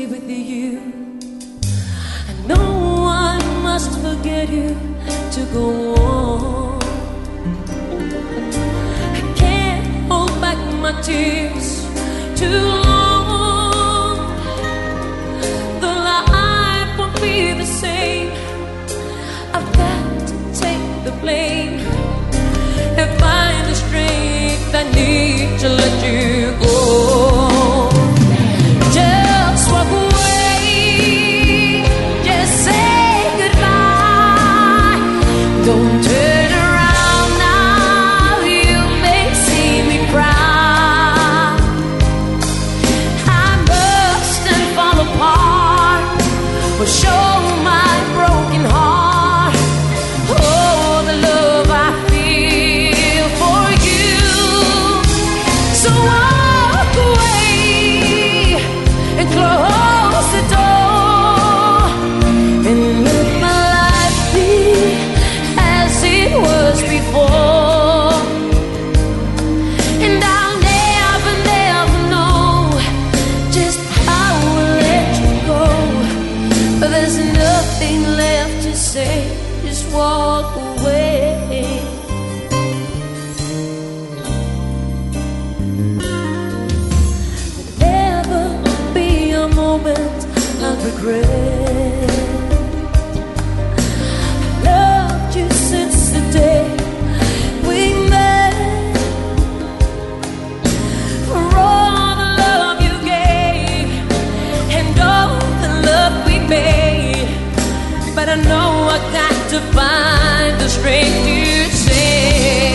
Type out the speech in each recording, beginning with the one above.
with you. I know I must forget you to go on. I can't hold back my tears too long. The life won't be the same. I've got to take the blame and find the strength I need to let you go. Just walk away, just say goodbye. Don't turn around now, you may see me cry. I must stand fall apart or show my broken heart. Oh, the love I feel for you. So walk away and close the door and let my life be as it was before. And I'll never, never know just how I let you go. But there's nothing left to say, just walk away. Never be a moment I'll regret. I loved you since the day we met. For all the love you gave and all the love we made, but I know I got to find the strength to say,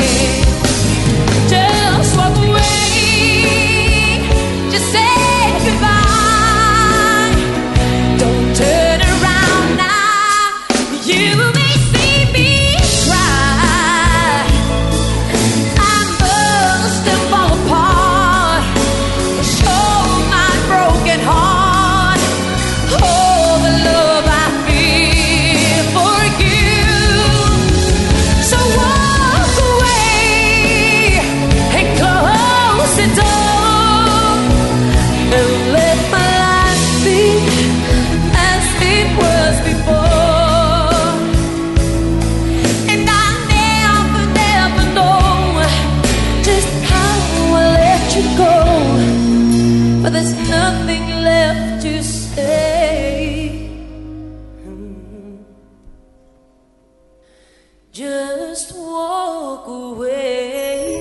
just walk away, just say goodbye. Don't turn around now, you may see me cry. I must have fall apart, show my broken heart. Oh, the love I feel for you. So walk away and close the door and let my life be as it was before. And I'll never, never know just how I let you go. But there's nothing left to say. Just walk away.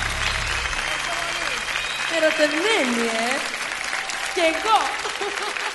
Pero termini, llegó.